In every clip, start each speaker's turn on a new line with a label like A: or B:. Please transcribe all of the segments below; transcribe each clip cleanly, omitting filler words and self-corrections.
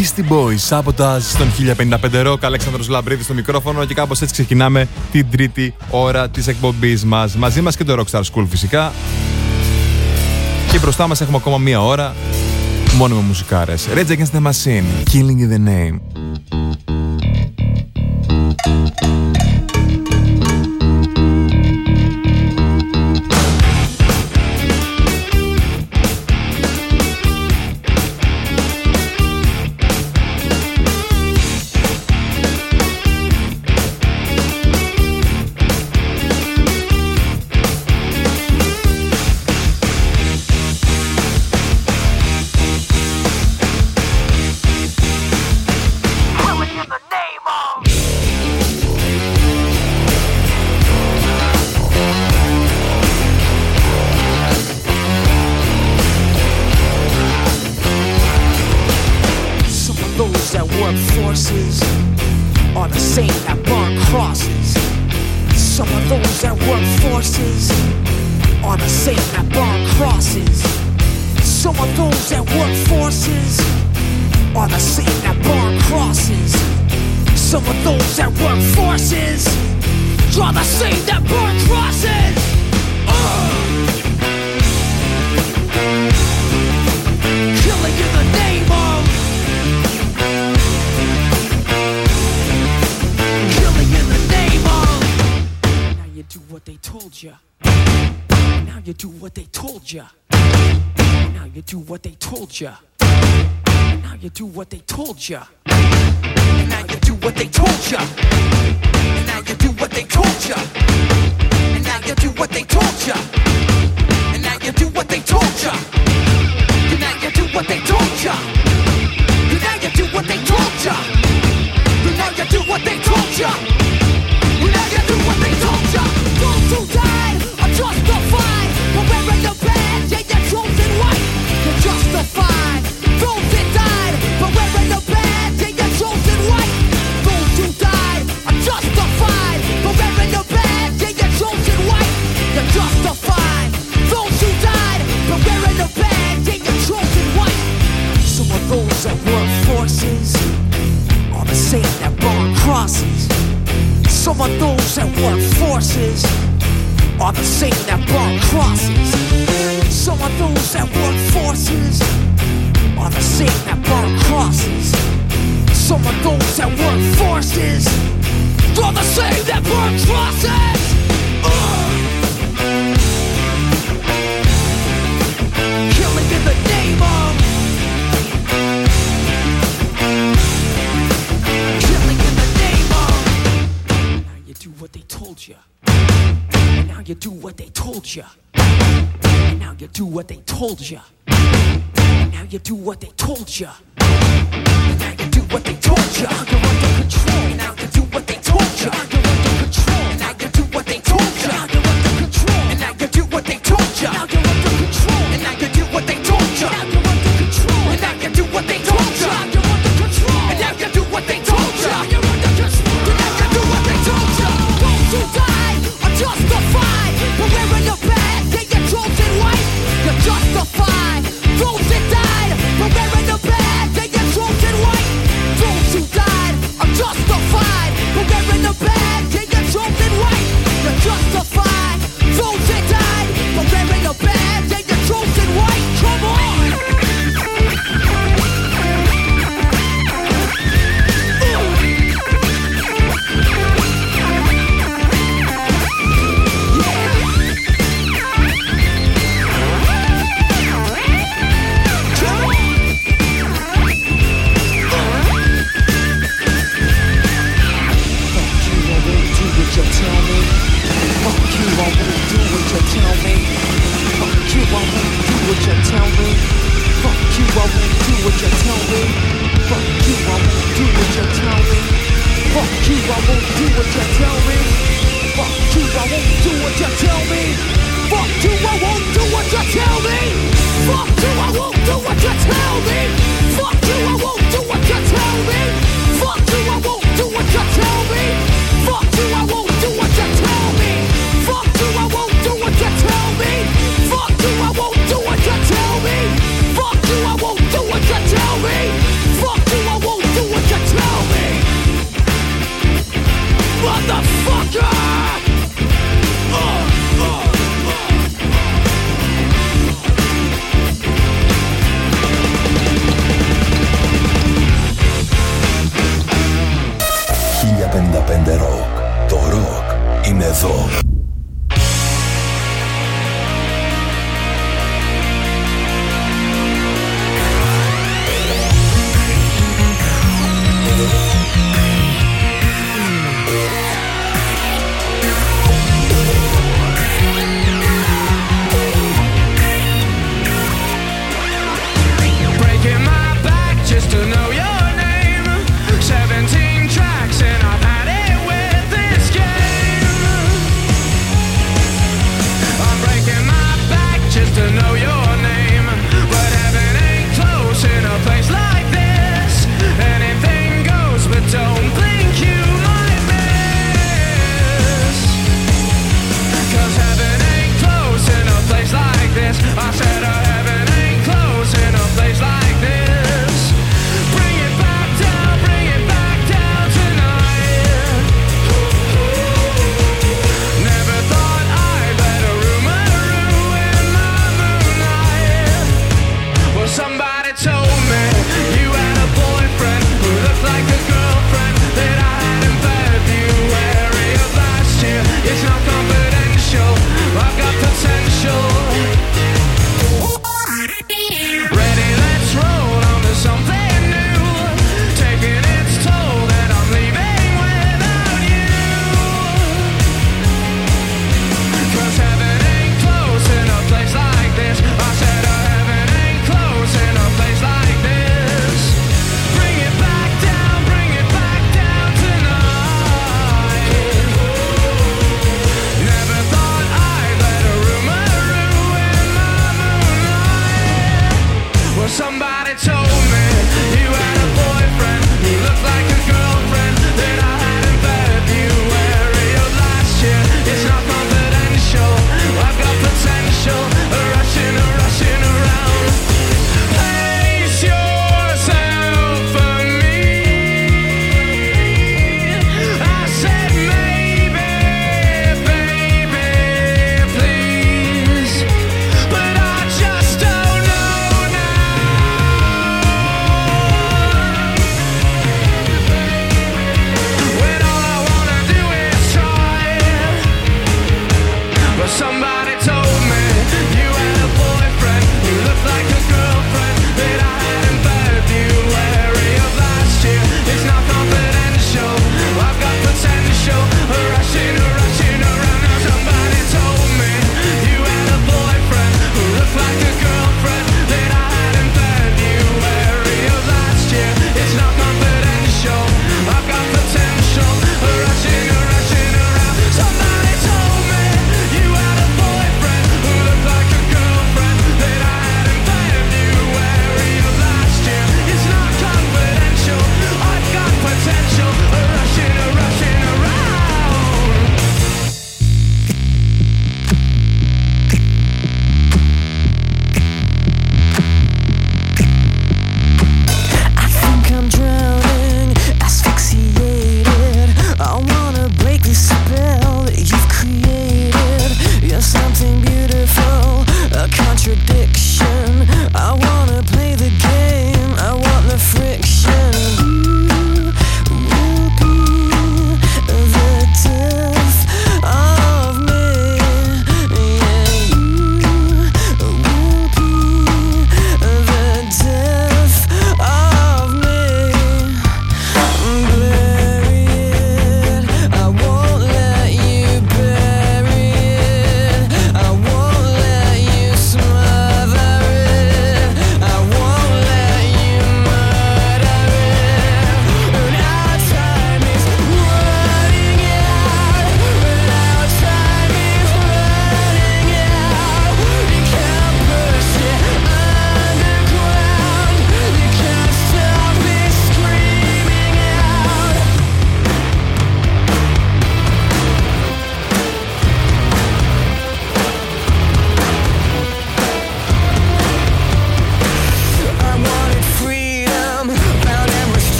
A: Beastie Boys, Sabotage στον 1055 Rock, Αλέξανδρος Λαμπρίδης στο μικρόφωνο και κάπως έτσι ξεκινάμε την τρίτη ώρα της εκπομπής μας. Μαζί μας και το Rockstar School φυσικά. Και μπροστά μας έχουμε ακόμα μία ώρα μόνο με μουσικάρες. Rage Against the Machine, Killing in the Name.
B: Fuck you, I won't do what you tell me. Fuck you, I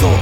B: εδώ.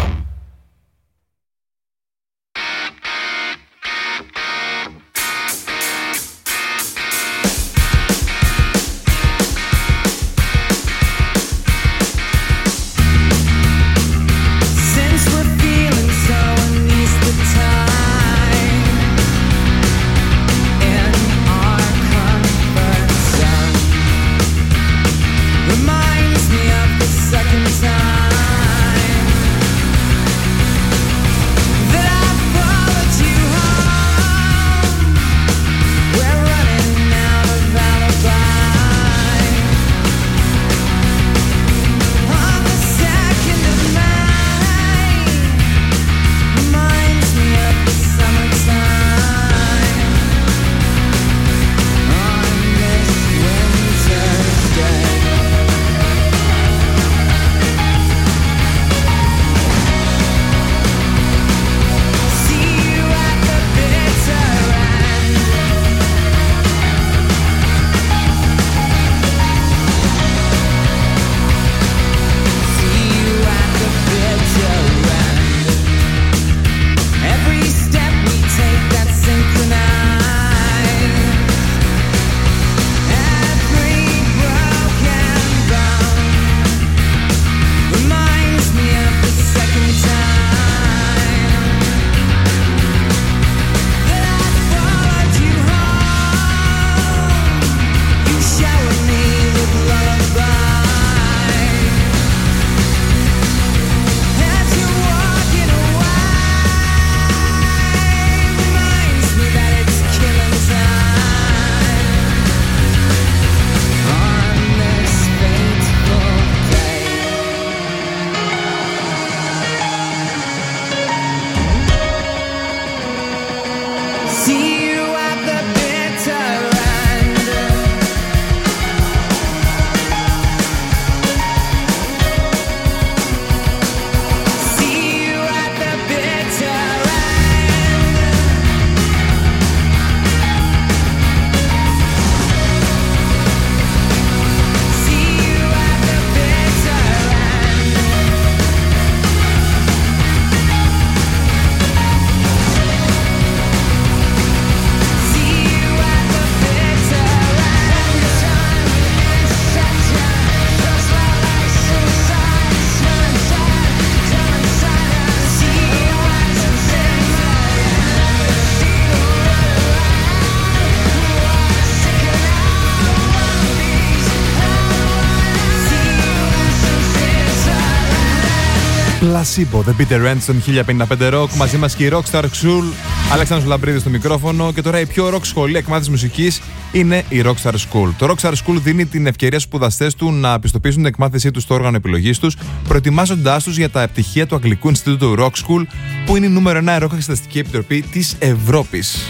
A: Placebo, The Peter Renson, 1055 Rock. Μαζί μας και η Rockstar School, Αλέξανδρος Λαμπρίδης στο μικρόφωνο. Και τώρα η πιο rock σχολή εκμάθησης μουσικής είναι η Rockstar School. Το Rockstar School δίνει την ευκαιρία στους σπουδαστές του να πιστοποιήσουν την εκμάθησή τους στο όργανο επιλογής τους, προετοιμάζοντάς τους για τα πτυχία του Αγγλικού Ινστιτούτου Rock School, που είναι η νούμερο 1 ροκ εξεταστική επιτροπή της Ευρώπης.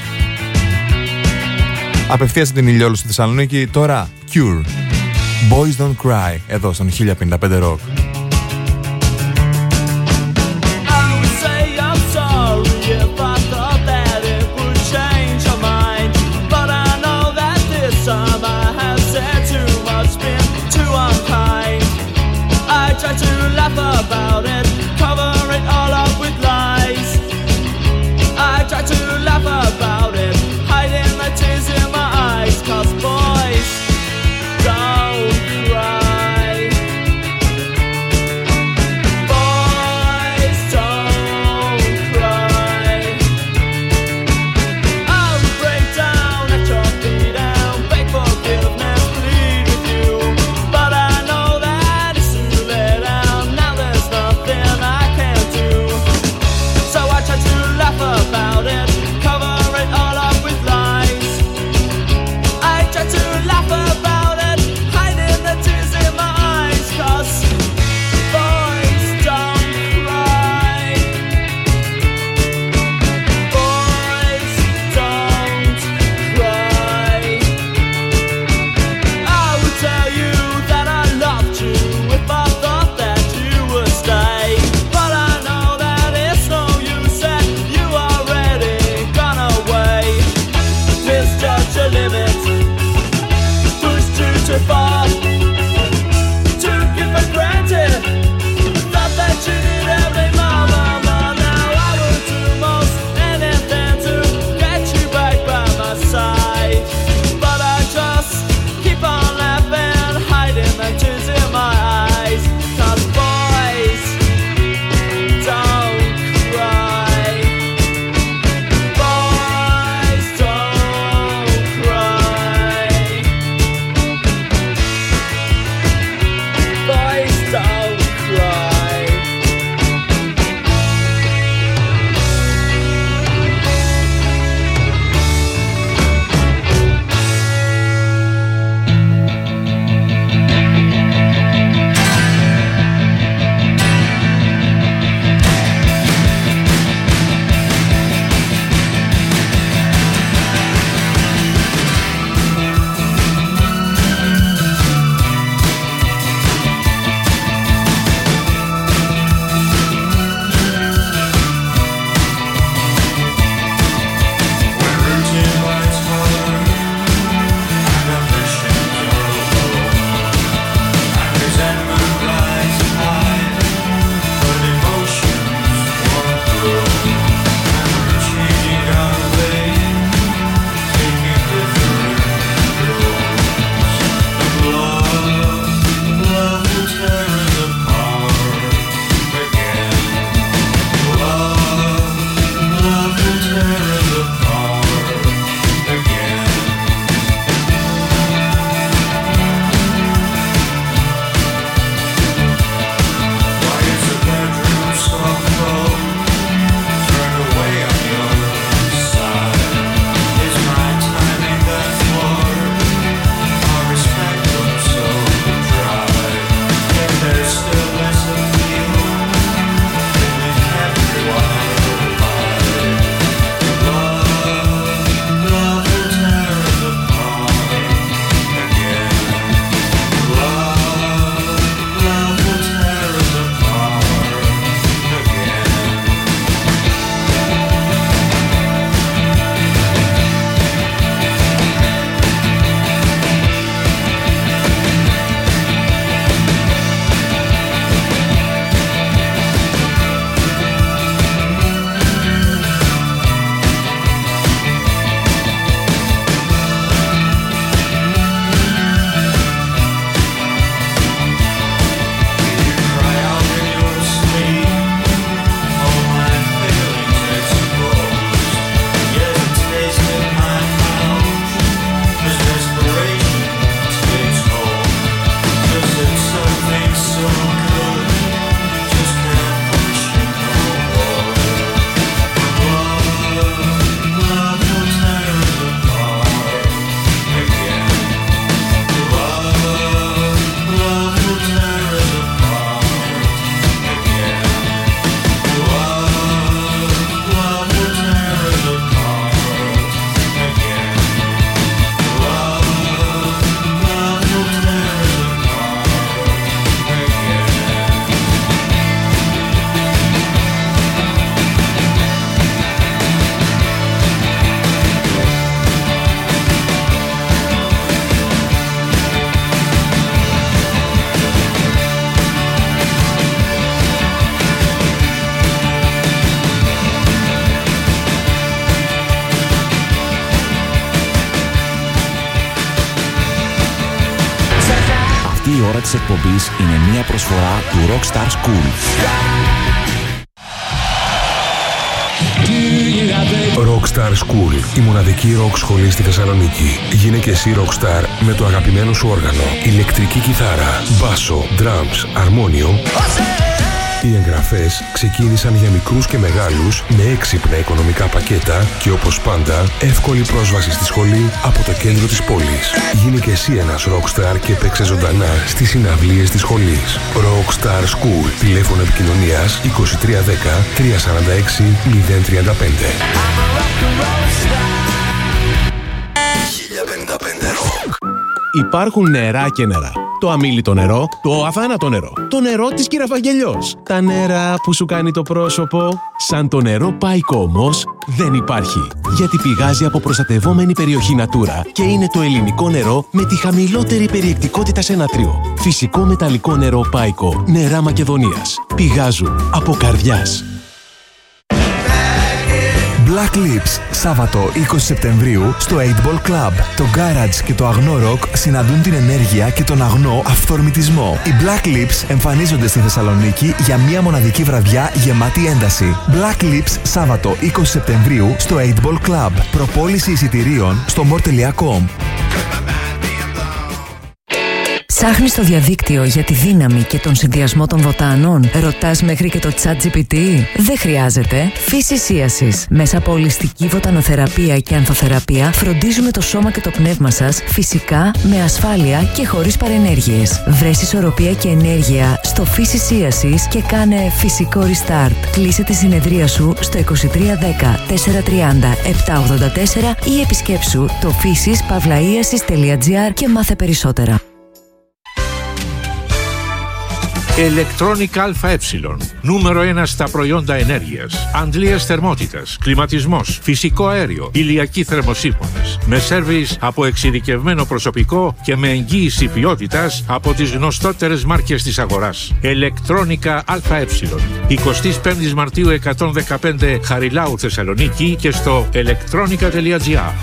A: Απευθείας από την Ηλιόλου στη Θεσσαλονίκη, τώρα Cure, Boys Don't Cry, εδώ στον 1055 Rock.
C: About it, cover it all up with lies. I try to laugh about it, hiding the tears in my eyes. 'Cause boys don't cry. Boys don't cry. I'll break down at your feet and beg forgiveness, plead with you. But I know that it's too late and now there's nothing I can do. So I try to laugh about it, cover it all up with lies. I try to laugh about it, hiding the tears in my eyes. 'Cause boys don't cry. Boys don't cry. I would tell you that I loved you if I thought that you would stay. But I know that it's no use that you already gone away. Misjudge your limits, push too far, took it for granted, thought that you did every month.
B: Αυτή η ώρα της εκπομπής είναι μια προσφορά του Rockstar School.
D: Rockstar School, η μοναδική rock σχολή στη Θεσσαλονίκη. Γίνε και εσύ rockstar με το αγαπημένο σου όργανο, ηλεκτρική κιθάρα, μπάσο, drums, αρμόνιο. Οι εγγραφές ξεκίνησαν για μικρούς και μεγάλους με έξυπνα οικονομικά πακέτα και όπως πάντα εύκολη πρόσβαση στη σχολή από το κέντρο της πόλης. Γίνε και εσύ ένας rockstar και παίξε ζωντανά στις συναυλίες της σχολής. Rockstar School, τηλέφωνο επικοινωνίας 2310 346 035. 1055 Rock.
E: Υπάρχουν νερά και νερά. Το αμίλυτο νερό, το αθάνατο νερό, το νερό της Κυραφαγγελιός. Τα νερά που σου κάνει το πρόσωπο. Σαν το νερό Πάικο όμως δεν υπάρχει. Γιατί πηγάζει από προστατευόμενη περιοχή Natura και είναι το ελληνικό νερό με τη χαμηλότερη περιεκτικότητα σε νατρίο. Φυσικό μεταλλικό νερό Πάικο, νερά Μακεδονίας. Πηγάζουν από καρδιάς.
F: Black Lips, Σάββατο 20 Σεπτεμβρίου στο 8 Ball Club. Το Garage και το αγνό rock συναντούν την ενέργεια και τον αγνό αυθορμητισμό. Οι Black Lips εμφανίζονται στη Θεσσαλονίκη για μια μοναδική βραδιά γεμάτη ένταση. Black Lips, Σάββατο 20 Σεπτεμβρίου στο 8 Ball Club. Προπόληση εισιτηρίων στο more.com.
G: Ψάχνεις στο διαδίκτυο για τη δύναμη και τον συνδυασμό των βοτάνων? Ρωτάς μέχρι και το ChatGPT? Δεν χρειάζεται. Φυσισίασης. Μέσα από ολιστική βοτανοθεραπεία και ανθοθεραπεία φροντίζουμε το σώμα και το πνεύμα σας φυσικά, με ασφάλεια και χωρίς παρενέργειες. Βρες ισορροπία και ενέργεια στο Φυσισίασης και κάνε φυσικό restart. Κλείσε τη συνεδρία σου στο 2310 430 784 ή επισκέψου το physis-iasis.gr και μάθε περισσότερα.
H: Electronic ΑΕ. Νούμερο 1 στα προϊόντα ενέργειας. Αντλίας θερμότητας, κλιματισμός, φυσικό αέριο, ηλιακοί θερμοσύφωνες. Με σέρβις από εξειδικευμένο προσωπικό και με εγγύηση ποιότητας από τις γνωστότερες μάρκες της αγοράς. Electronica ΑΕ. 25 Μαρτίου 115 Χαριλάου Θεσσαλονίκη και στο electronica.gr.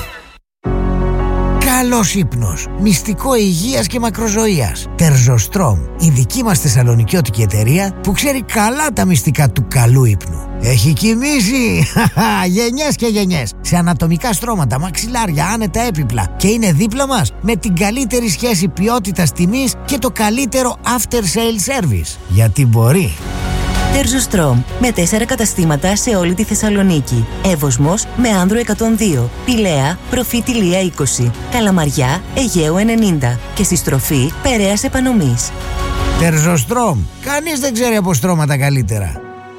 I: Καλός ύπνος, μυστικό υγείας και μακροζωίας. Τερζοστρόμ, η δική μας θεσσαλονικιώτικη εταιρεία που ξέρει καλά τα μυστικά του καλού ύπνου. Έχει κοιμήσει γενιές και γενιές σε ανατομικά στρώματα, μαξιλάρια, άνετα έπιπλα και είναι δίπλα μας με την καλύτερη σχέση ποιότητας τιμής και το καλύτερο after sale service. Γιατί μπορεί.
G: Τερζοστρόμ, με 4 καταστήματα σε όλη τη Θεσσαλονίκη. Εύωσμος με Άνδρο 102, Πηλαία, Προφήτηλία 20, Καλαμαριά, Αιγαίου 90 και στη στροφή Περαίας Επανομής.
I: Τερζοστρόμ, κανείς δεν ξέρει από στρώματα καλύτερα.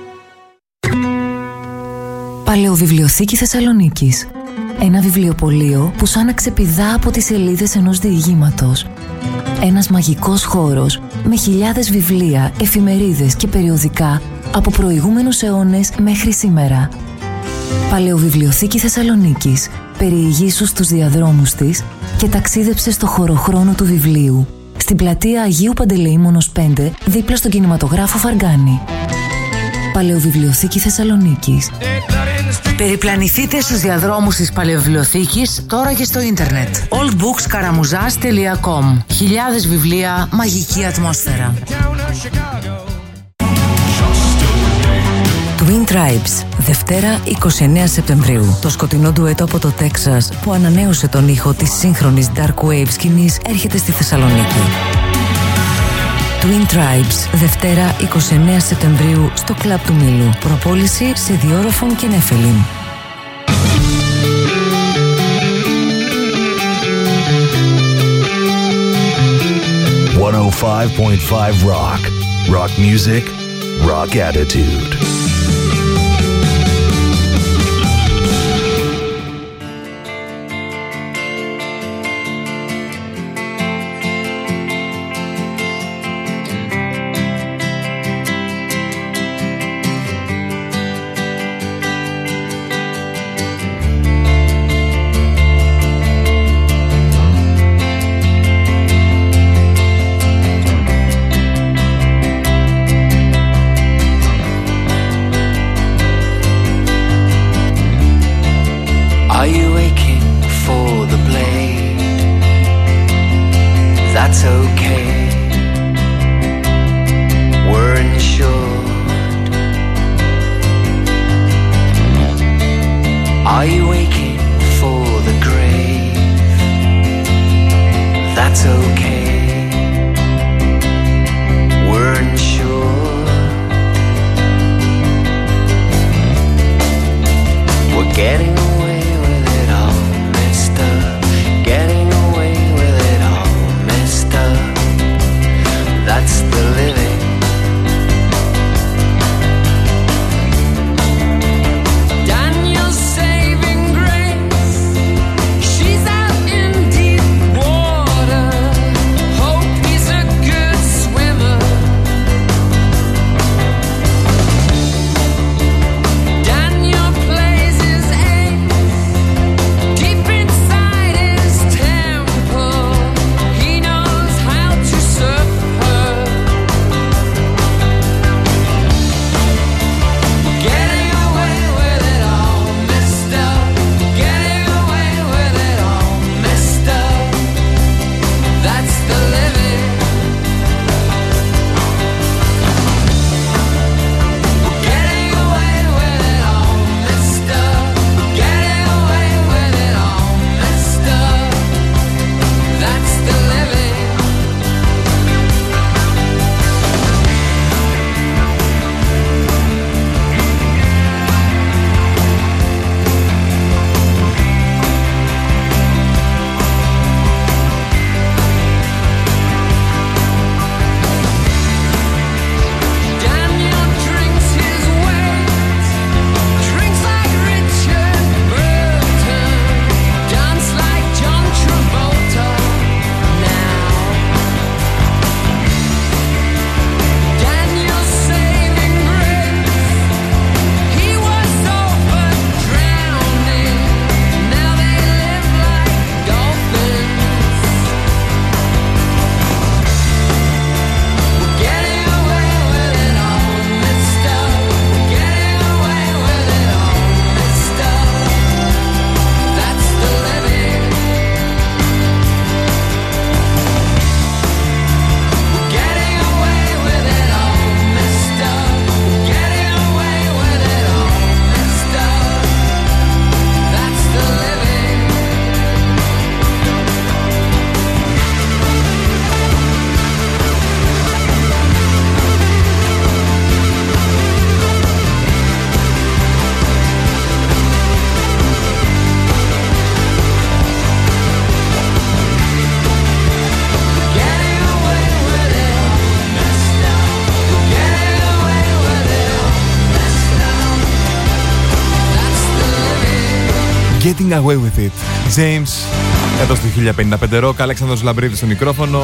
G: Παλαιοβιβλιοθήκη Θεσσαλονίκης. Ένα βιβλιοπωλείο που σαν να ξεπηδά από τις σελίδες ενός διηγήματος. Ένας μαγικός χώρος με χιλιάδες βιβλία, εφημερίδες και περιοδικά από προηγούμενους αιώνες μέχρι σήμερα. Παλαιοβιβλιοθήκη Θεσσαλονίκης. Περιηγήσου στους διαδρόμους της και ταξίδεψε στο χωροχρόνο του βιβλίου. Στην πλατεία Αγίου Παντελεήμονος 5, δίπλα στον κινηματογράφο Φαργκάνη. Παλαιοβιβλιοθήκη Θεσσαλονίκης.
J: Περιπλανηθείτε στους διαδρόμους της Παλαιοβιβλιοθήκης τώρα και στο ίντερνετ. oldbookskaramuzas.com. Χιλιάδες βιβλία, μαγική ατμόσφαιρα.
G: Twin Tribes, Δευτέρα 29 Σεπτεμβρίου. Το σκοτεινό ντουέτο από το Τέξας που ανανέωσε τον ήχο της σύγχρονης dark wave σκηνής έρχεται στη Θεσσαλονίκη. Twin Tribes, Δευτέρα 29 Σεπτεμβρίου στο Κλαμπ του Μήλου. Προπόληση σε Διόροφον και Νέφελιν.
F: 105.5 Rock. Rock music, rock attitude.
K: that's okay. We're insured. Are you waiting for the grave? That's okay. We're insured. We're getting away with it all, mister. Getting away with it all, mister. That's the living.
A: Getting away with it. James, εδώ στο 1055 Rock, Αλέξανδρος Λαμπρίδης στο μικρόφωνο.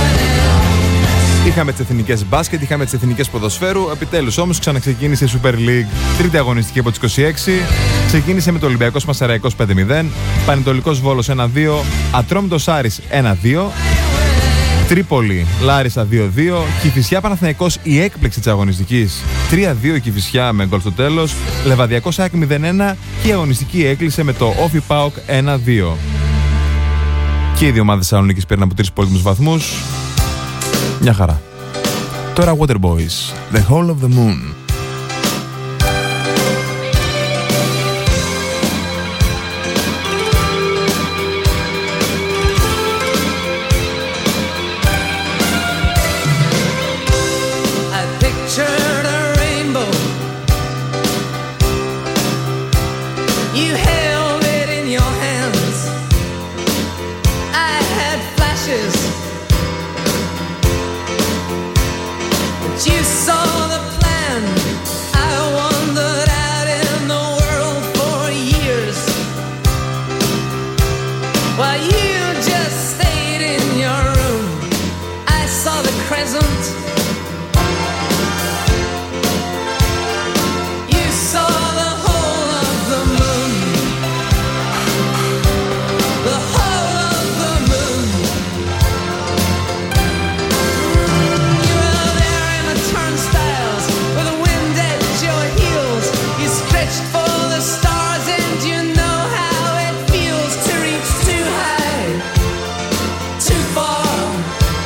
A: Είχαμε τις εθνικές μπάσκετ, είχαμε τις εθνικές ποδοσφαίρου. Επιτέλους όμως ξαναξεκίνησε η Super League. Τρίτη αγωνιστική από τις 26. Ξεκίνησε με το Ολυμπιακός Μασαραϊκός 5-0. Πανετολικός Βόλος 1-2. Ατρόμητος Άρης 1-2. Τρίπολη Λάρισα 2-2. Κηφισιά Παναθηναϊκός η έκπληξη της αγωνιστικής 3-2 Κηφισιά με γκολ στο τέλος. Λεβαδιακός ΑΕΚ 0-1 και η αγωνιστική έκλεισε με το Όφι ΠΑΟΚ 1-2. Και οι δύο ομάδες Θεσσαλονίκης πήραν από 3 πολύτιμους βαθμούς. Μια χαρά. Τώρα Waterboys, The Hole of the Moon.
L: You saw the plan. I wandered out in the world for years, while you just stayed in your room. I saw the crescent. You saw the whole of the moon. The whole of the moon. Turnstiles with the wind at your heels. You stretched for the stars and you know how it feels to reach too high, too far.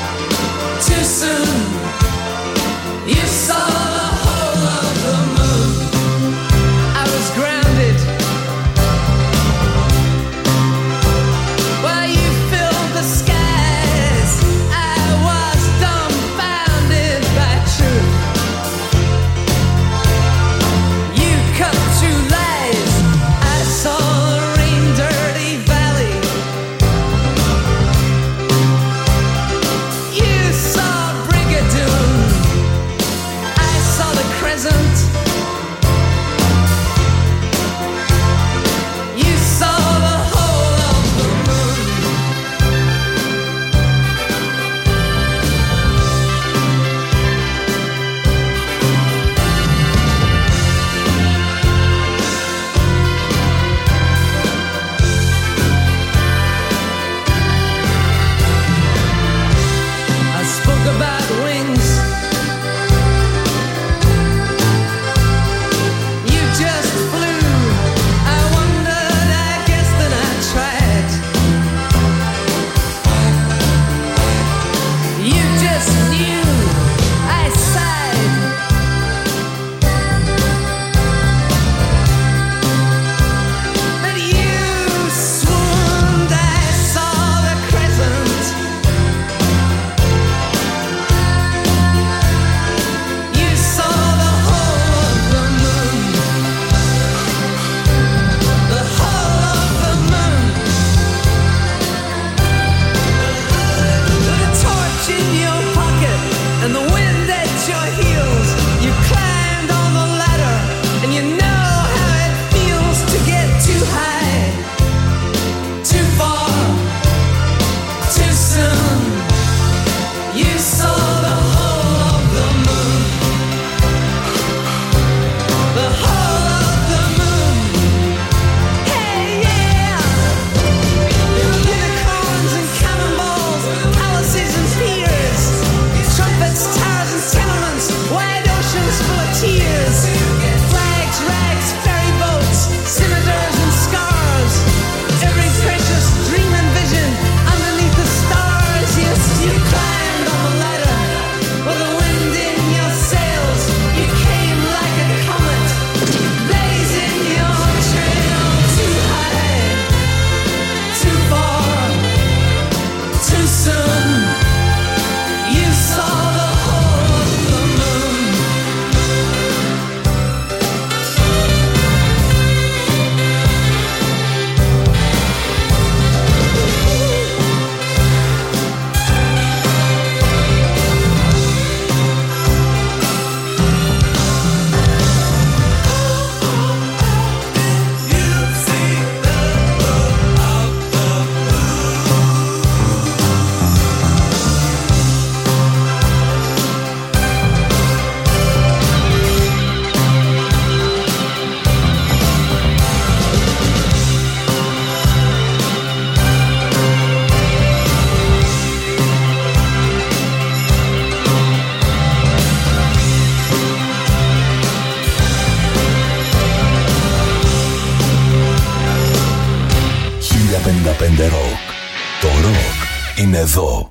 D: εδώ.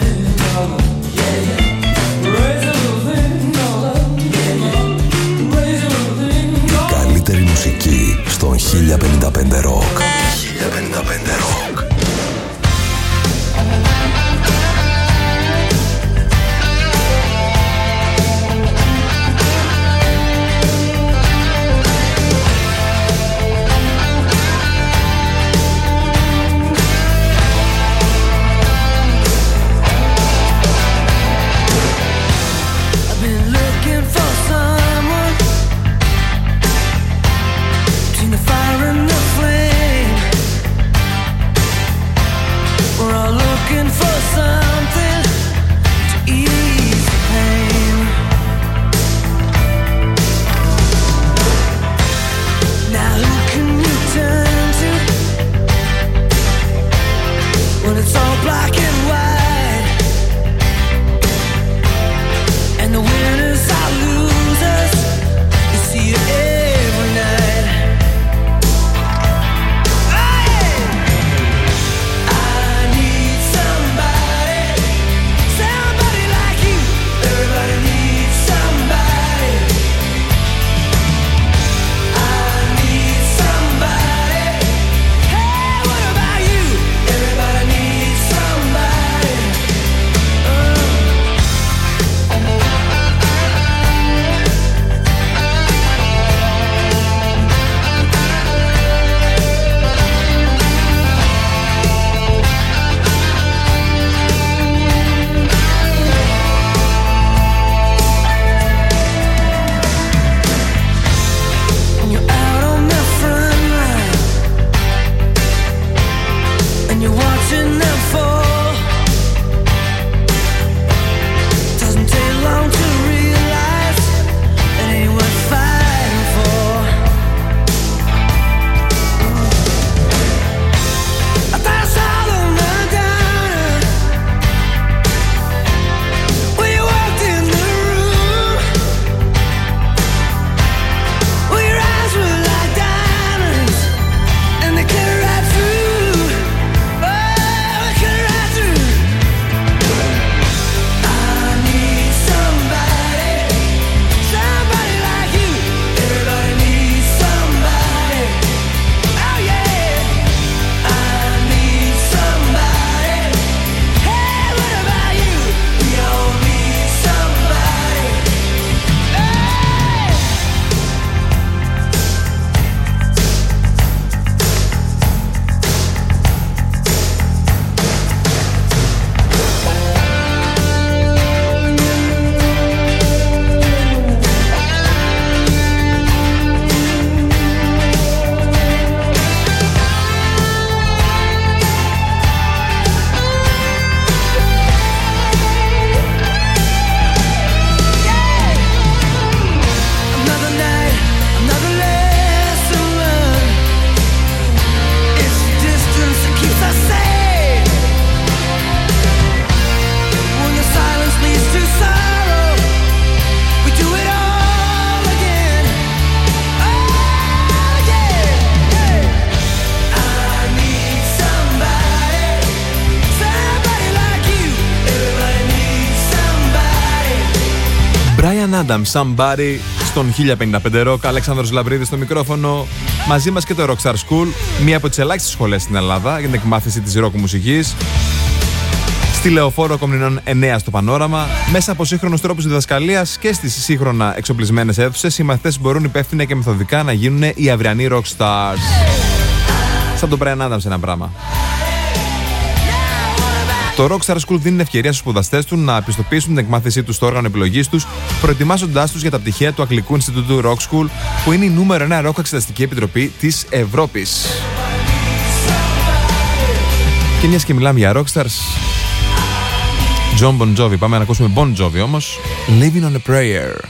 L: Raise
A: Adam, Somebody στον 1055 Rock. Αλέξανδρος Λαμπρίδης στο μικρόφωνο. Μαζί μας και το Rockstar School, μία από τις ελάχιστες σχολές στην Ελλάδα για την εκμάθηση της rock μουσικής. Στη Λεωφόρο Κομνηνών 9 στο Πανόραμα, μέσα από σύγχρονους τρόπους διδασκαλίας και στις σύγχρονα εξοπλισμένες αίθουσες, οι μαθητές μπορούν υπεύθυνα και μεθοδικά να γίνουν οι αυριανοί rockstars. Σαν τον Brian Adams ένα πράγμα. Το Rockstar School δίνει ευκαιρία στους σπουδαστές του να πιστοποιήσουν την εκμάθησή τους στο όργανο επιλογής τους, προετοιμάζοντάς τους για τα πτυχία του Αγγλικού Ινστιτούτου Rock School, που είναι η νούμερο 1 rock εξεταστική επιτροπή της Ευρώπης. Και μιας και μιλάμε για Rockstars, John Bon Jovi, πάμε να ακούσουμε Bon Jovi όμως, Living on a Prayer.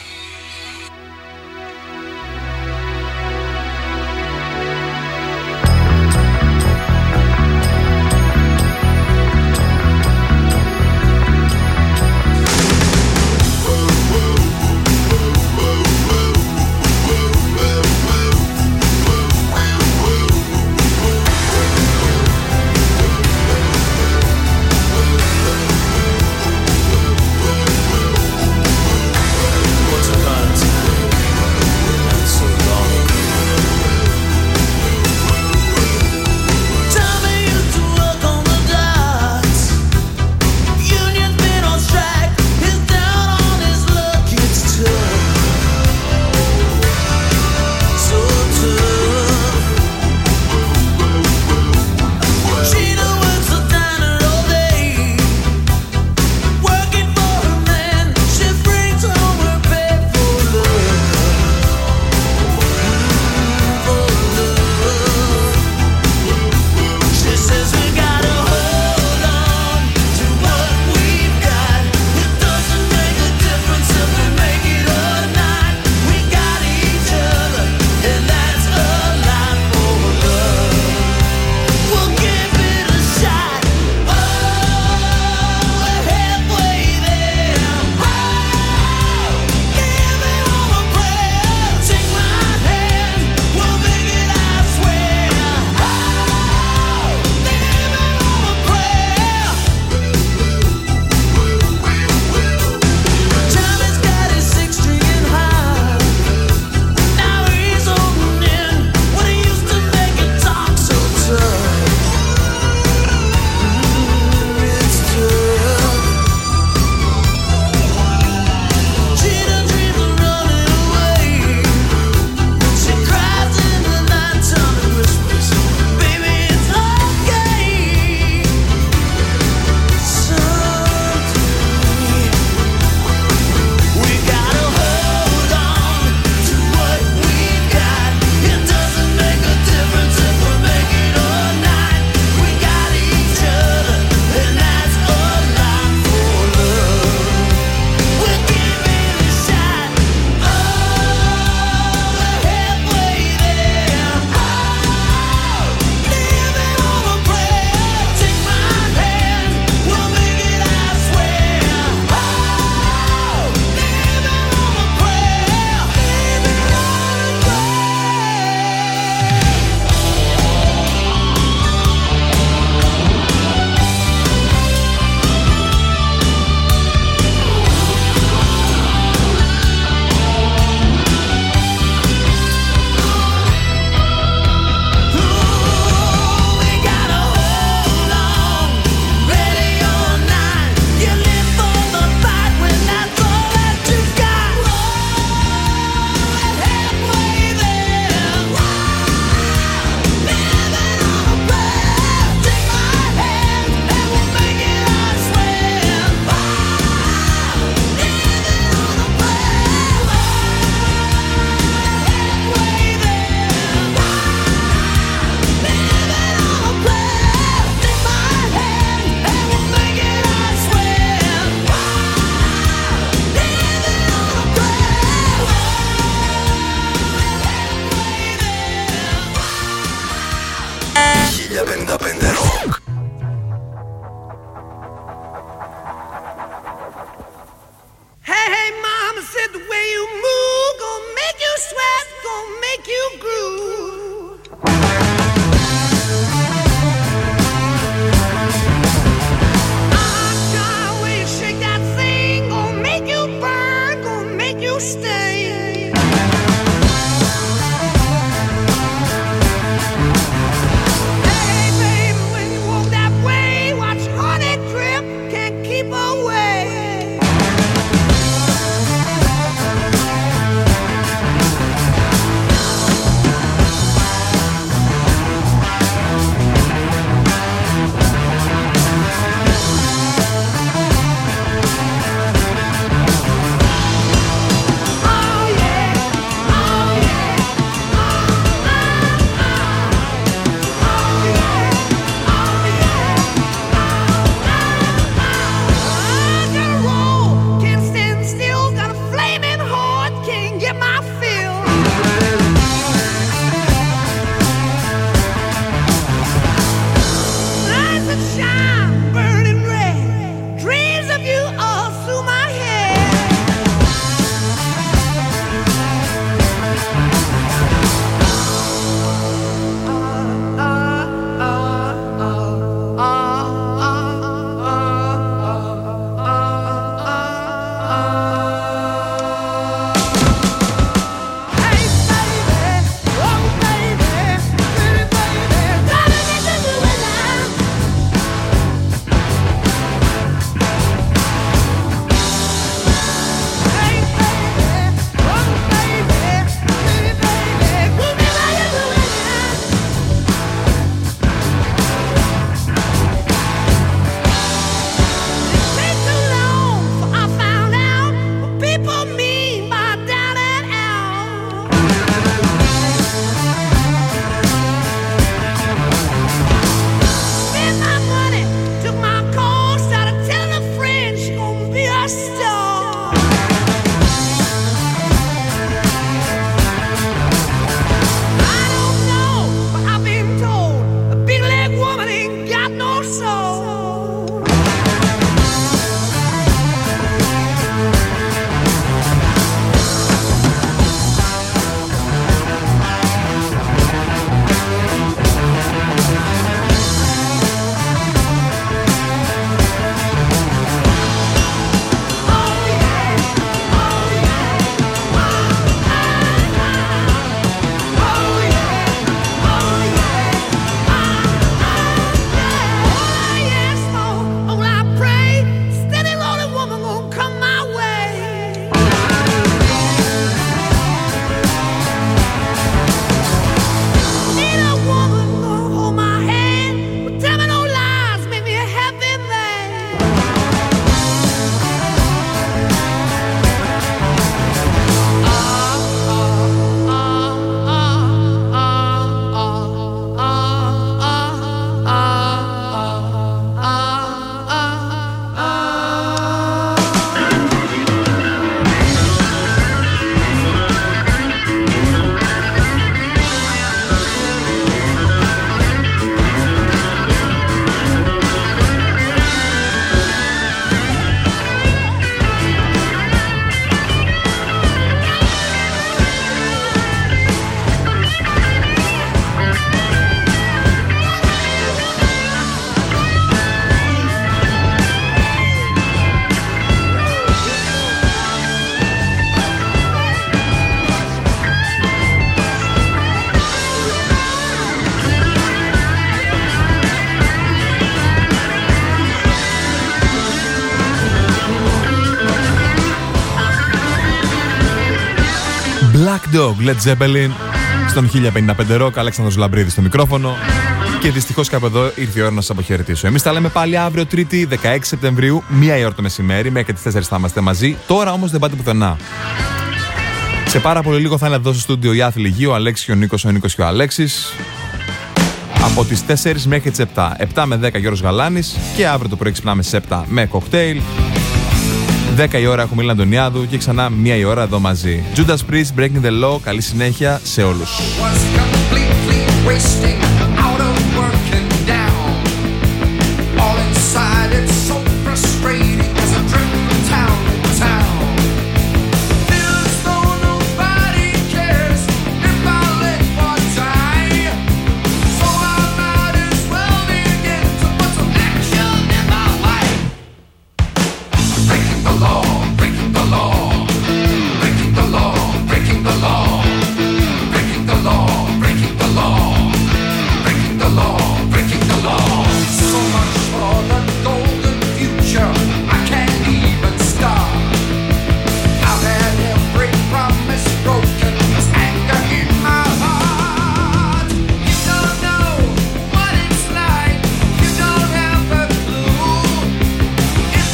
A: Black Dog, Led Zeppelin. Στον 1055 Rock, Αλέξανδρος Λαμπρίδης στο μικρόφωνο. Και δυστυχώς κάπου εδώ ήρθε η ώρα να σας αποχαιρετήσω. Εμείς τα λέμε πάλι αύριο Τρίτη, 16 Σεπτεμβρίου, 1 η ώρα το μεσημέρι. Μέχρι τις 4 θα είμαστε μαζί. Τώρα όμως δεν πάτε πουθενά. Σε πάρα πολύ λίγο θα είναι εδώ στο στούντιο η Άθλη Γη, ο Αλέξης και ο Νίκος και ο Αλέξης. Από τις 4 μέχρι τις 7. 7 με 10 Γιώργος Γαλάνης. Και αύριο το πρωί ξυπνάμε στις 7 με κοκτέιλ. 10 η ώρα έχουμε Μίλα Αντωνιάδου και ξανά 1 η ώρα εδώ μαζί. Judas Priest, Breaking the Law. Καλή συνέχεια σε όλους.